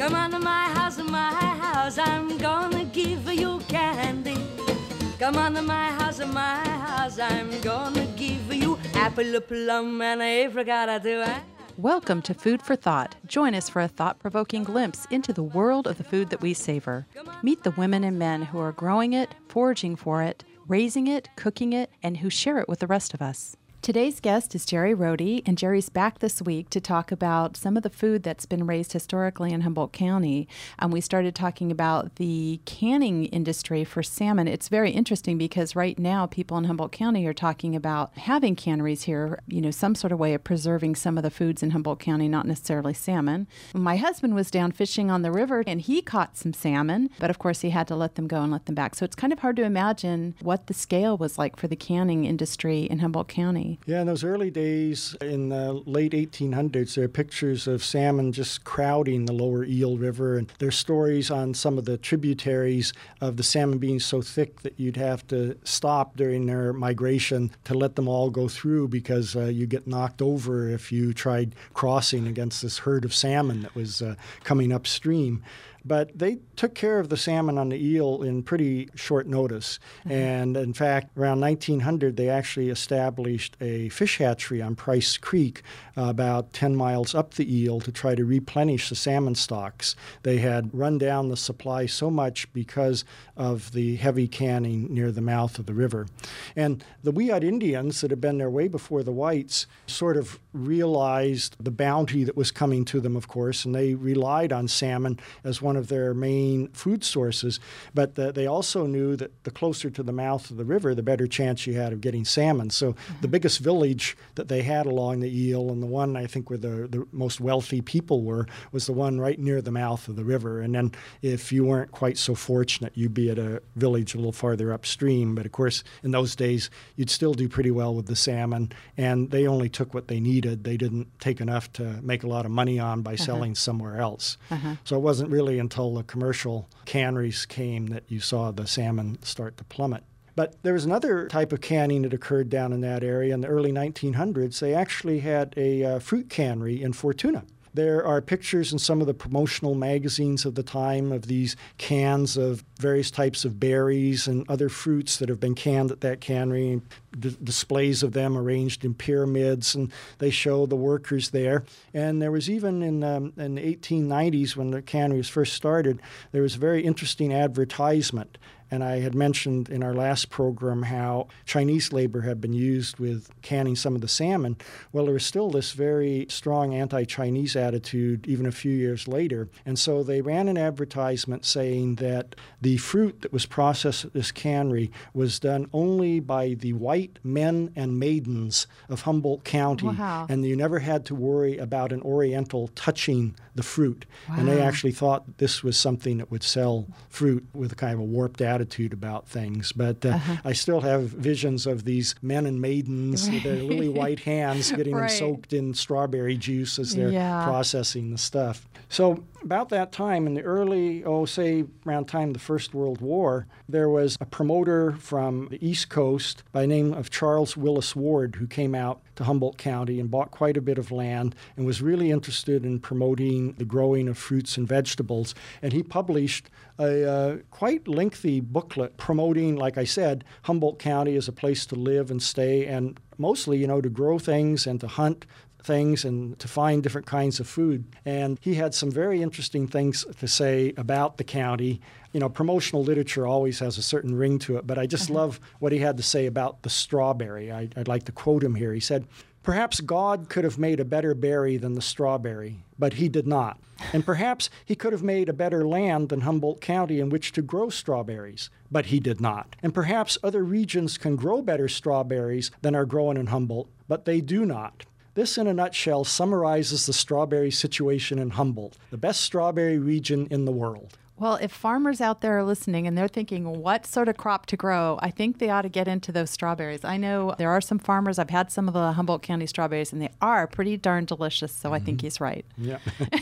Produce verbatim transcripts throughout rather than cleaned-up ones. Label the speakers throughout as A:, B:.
A: Come on to my house, my house, I'm gonna give you candy. Come on to my house, my house, I'm gonna give you apple, plum, and apricot too.
B: Welcome to Food for Thought. Join us for a thought-provoking glimpse into the world of the food that we savor. Meet the women and men who are growing it, foraging for it, raising it, cooking it, and who share it with the rest of us. Today's guest is Jerry Rohde, and Jerry's back this week to talk about some of the food that's been raised historically in Humboldt County. And we started talking about the canning industry for salmon. It's very interesting because right now people in Humboldt County are talking about having canneries here, you know, some sort of way of preserving some of the foods in Humboldt County, not necessarily salmon. My husband was down fishing on the river and he caught some salmon, but of course he had to let them go and let them back. So it's kind of hard to imagine what the scale was like for the canning industry in Humboldt County.
C: Yeah, in those early days, in the late eighteen hundreds, there are pictures of salmon just crowding the lower Eel River. And there's stories on some of the tributaries of the salmon being so thick that you'd have to stop during their migration to let them all go through because uh, you get knocked over if you tried crossing against this herd of salmon that was uh, coming upstream. But they took care of the salmon on the eel in pretty short notice. Mm-hmm. And in fact, around nineteen hundred, they actually established a fish hatchery on Price Creek uh, about ten miles up the eel to try to replenish the salmon stocks. They had run down the supply so much because of the heavy canning near the mouth of the river. And the Wiyot Indians that had been there way before the whites sort of realized the bounty that was coming to them, of course, and they relied on salmon as one of their main food sources. But the, they also knew that the closer to the mouth of the river, the better chance you had of getting salmon. So mm-hmm. the biggest village that they had along the eel, and the one I think where the, the most wealthy people were, was the one right near the mouth of the river. And then if you weren't quite so fortunate, you'd be at a village a little farther upstream. But of course, in those days, you'd still do pretty well with the salmon, and they only took what they needed. They didn't take enough to make a lot of money on by uh-huh. selling somewhere else. Uh-huh. So it wasn't really until the commercial canneries came that you saw the salmon start to plummet. But there was another type of canning that occurred down in that area in the early nineteen hundreds. They actually had a uh, fruit cannery in Fortuna. There are pictures in some of the promotional magazines of the time of these cans of various types of berries and other fruits that have been canned at that cannery, d- displays of them arranged in pyramids, and they show the workers there. And there was even in, um, in the eighteen nineties, when the cannery was first started, there was a very interesting advertisement. And I had mentioned in our last program how Chinese labor had been used with canning some of the salmon. Well, there was still this very strong anti-Chinese attitude even a few years later. And so they ran an advertisement saying that the fruit that was processed at this cannery was done only by the white men and maidens of Humboldt County.
B: Wow.
C: And you never had to worry about an Oriental touching the fruit.
B: Wow.
C: And they actually thought that this was something that would sell fruit with a kind of a warped attitude about things. But uh, uh-huh. I still have visions of these men and maidens right. with their lily white hands getting right. them soaked in strawberry juice as they're yeah. processing the stuff. So about that time, in the early, oh, say around time of the First World War, there was a promoter from the East Coast by the name of Charles Willis Ward who came out to Humboldt County and bought quite a bit of land and was really interested in promoting the growing of fruits and vegetables. And he published a uh, quite lengthy booklet promoting, like I said, Humboldt County as a place to live and stay, and mostly, you know, to grow things and to hunt things and to find different kinds of food. And he had some very interesting things to say about the county. You know, promotional literature always has a certain ring to it, but I just uh-huh. love what he had to say about the strawberry. I, I'd like to quote him here. He said, "Perhaps God could have made a better berry than the strawberry, but he did not. And perhaps he could have made a better land than Humboldt County in which to grow strawberries, but he did not. And perhaps other regions can grow better strawberries than are grown in Humboldt, but they do not. This, in a nutshell, summarizes the strawberry situation in Humboldt, the best strawberry region in the world."
B: Well, if farmers out there are listening and they're thinking what sort of crop to grow, I think they ought to get into those strawberries. I know there are some farmers, I've had some of the Humboldt County strawberries, and they are pretty darn delicious, so mm-hmm. I think he's right.
C: Yeah.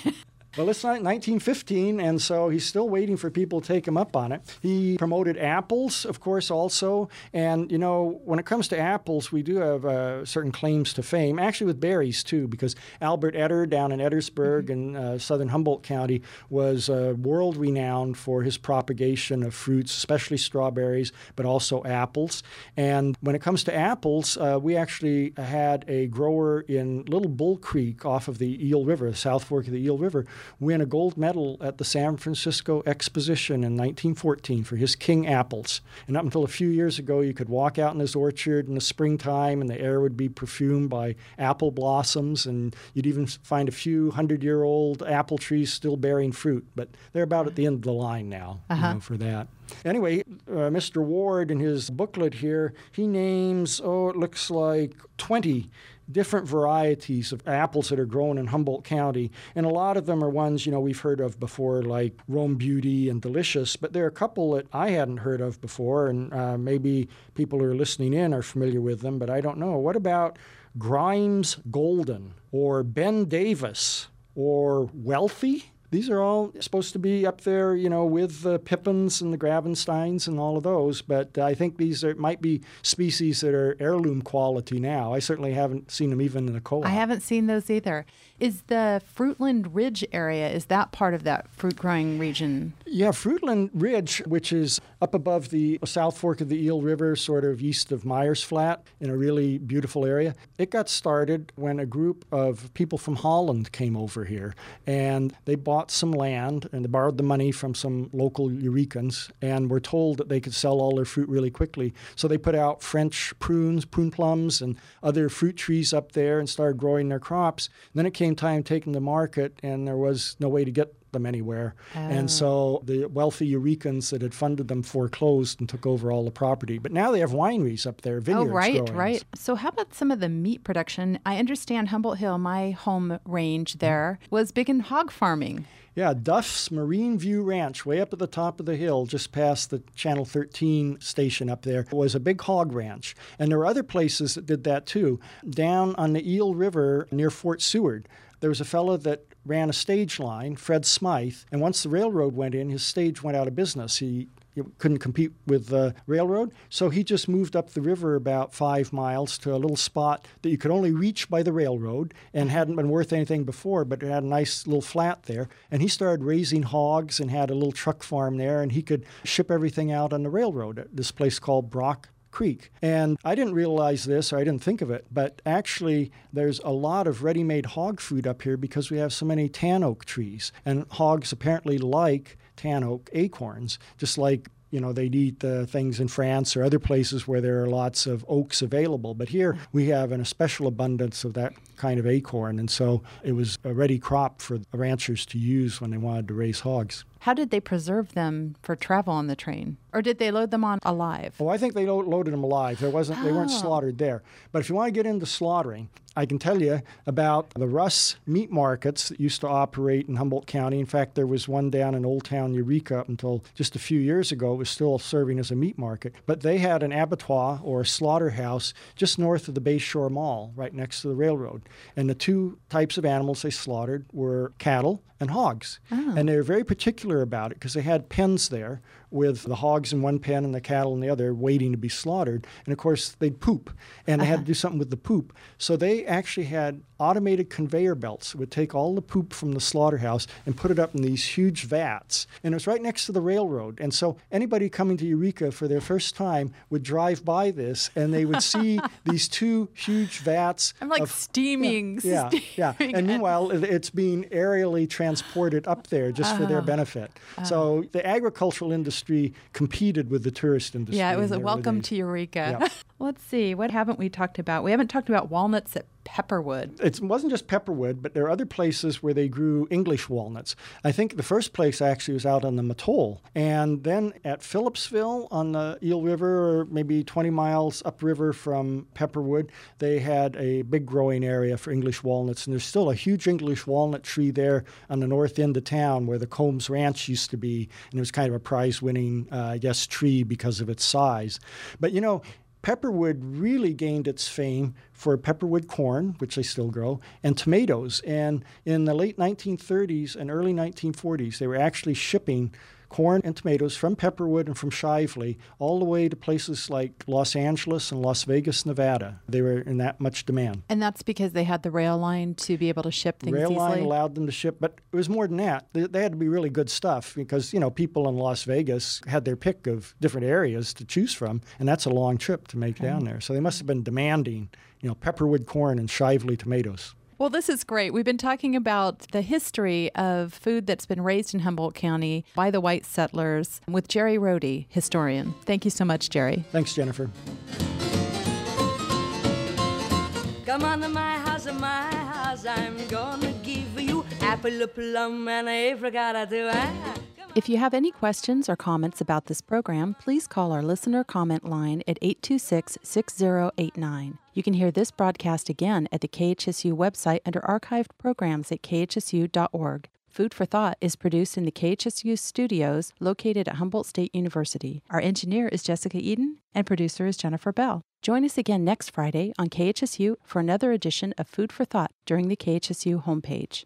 C: Well, it's not nineteen fifteen, and so he's still waiting for people to take him up on it. He promoted apples, of course, also. And, you know, when it comes to apples, we do have uh, certain claims to fame, actually with berries, too, because Albert Etter down in Ettersburg mm-hmm. in uh, southern Humboldt County was uh, world-renowned for his propagation of fruits, especially strawberries, but also apples. And when it comes to apples, uh, we actually had a grower in Little Bull Creek off of the Eel River, the South Fork of the Eel River, win a gold medal at the San Francisco Exposition in nineteen fourteen for his king apples. And up until a few years ago, you could walk out in his orchard in the springtime and the air would be perfumed by apple blossoms, and you'd even find a few hundred-year-old apple trees still bearing fruit. But they're about at the end of the line now uh-huh. you know, for that. Anyway, uh, Mister Ward, in his booklet here, he names, oh, it looks like twenty different varieties of apples that are grown in Humboldt County. And a lot of them are ones, you know, we've heard of before, like Rome Beauty and Delicious. But there are a couple that I hadn't heard of before, and uh, maybe people who are listening in are familiar with them, but I don't know. What about Grimes Golden or Ben Davis or Wealthy? These are all supposed to be up there, you know, with the Pippins and the Gravensteins and all of those. But I think these are, might be species that are heirloom quality now. I certainly haven't seen them even in a co-op.
B: I haven't seen those either. Is the Fruitland Ridge area, is that part of that fruit growing region?
C: Yeah, Fruitland Ridge, which is up above the South Fork of the Eel River, sort of east of Myers Flat, in a really beautiful area. It got started when a group of people from Holland came over here, and they bought some land, and they borrowed the money from some local Eurekans, and were told that they could sell all their fruit really quickly. So they put out French prunes, prune plums, and other fruit trees up there and started growing their crops. And then it came time taking the market, and there was no way to get them anywhere. Oh. And so the wealthy Eurekans that had funded them foreclosed and took over all the property. But now they have wineries up there, vineyards
B: Oh, right,
C: growing.
B: right. So how about some of the meat production? I understand Humboldt Hill, my home range there, was big in hog farming.
C: Yeah, Duff's Marine View Ranch, way up at the top of the hill, just past the Channel thirteen station up there, was a big hog ranch. And there were other places that did that too. Down on the Eel River near Fort Seward, there was a fellow that ran a stage line, Fred Smythe, and once the railroad went in, his stage went out of business. He He couldn't compete with the railroad, so he just moved up the river about five miles to a little spot that you could only reach by the railroad and hadn't been worth anything before, but it had a nice little flat there. And he started raising hogs and had a little truck farm there, and he could ship everything out on the railroad at this place called Brock Creek. And I didn't realize this, or I didn't think of it, but actually there's a lot of ready-made hog food up here because we have so many tan oak trees. And hogs apparently like tan oak acorns, just like, you know, they'd eat uh, things in France or other places where there are lots of oaks available. But here we have an, a special abundance of that kind of acorn. And so it was a ready crop for ranchers to use when they wanted to raise hogs.
B: How did they preserve them for travel on the train? Or did they load them on alive?
C: Oh, I think they lo- loaded them alive. There wasn't,
B: oh.
C: They weren't slaughtered there. But if you want to get into slaughtering, I can tell you about the Russ meat markets that used to operate in Humboldt County. In fact, there was one down in Old Town Eureka up until just a few years ago. It was still serving as a meat market. But they had an abattoir or a slaughterhouse just north of the Bay Shore Mall, right next to the railroad. And the two types of animals they slaughtered were cattle and hogs. Oh. And they were very particular about it because they had pens there with the hogs in one pen and the cattle in the other waiting to be slaughtered. And, of course, they'd poop, and they had to do something with the poop. So they actually had automated conveyor belts that would take all the poop from the slaughterhouse and put it up in these huge vats. And it was right next to the railroad. And so anybody coming to Eureka for their first time would drive by this, and they would see these two huge vats.
B: I'm like
C: of,
B: steaming.
C: Yeah,
B: steaming
C: yeah. yeah. And meanwhile, it's being aerially transported up there just for their benefit. Uh, so the agricultural industry competed with the tourist industry.
B: Yeah, it was a welcome to Eureka.
C: Yeah.
B: Let's see, what haven't we talked about? We haven't talked about walnuts at Pepperwood.
C: It wasn't just Pepperwood, but there are other places where they grew English walnuts. I think the first place actually was out on the Mattole. And then at Phillipsville on the Eel River, or maybe twenty miles upriver from Pepperwood, they had a big growing area for English walnuts. And there's still a huge English walnut tree there on the north end of town where the Combs Ranch used to be. And it was kind of a prize-winning, uh, I guess, tree because of its size. But, you know, Pepperwood really gained its fame for pepperwood corn, which they still grow, and tomatoes. And in the late nineteen thirties and early nineteen forties, they were actually shipping corn and tomatoes from Pepperwood and from Shively all the way to places like Los Angeles and Las Vegas, Nevada. They were in that much demand.
B: And that's because they had the rail line to be able to ship things
C: rail
B: easily?
C: Rail line allowed them to ship, but it was more than that. They, they had to be really good stuff because, you know, people in Las Vegas had their pick of different areas to choose from, and that's a long trip to make okay. down there. So they must have been demanding, you know, Pepperwood corn and Shively tomatoes.
B: Well, this is great. We've been talking about the history of food that's been raised in Humboldt County by the white settlers with Jerry Rohde, historian. Thank you so much, Jerry.
C: Thanks, Jennifer.
A: Come on to my house, my house, I'm gonna give you apple, a plum, and a apricot or two.
B: If you have any questions or comments about this program, please call our listener comment line at eight two six, six zero eight nine. You can hear this broadcast again at the K H S U website under archived programs at k h s u dot org. Food for Thought is produced in the K H S U studios located at Humboldt State University. Our engineer is Jessica Eden, and producer is Jennifer Bell. Join us again next Friday on K H S U for another edition of Food for Thought during the K H S U homepage.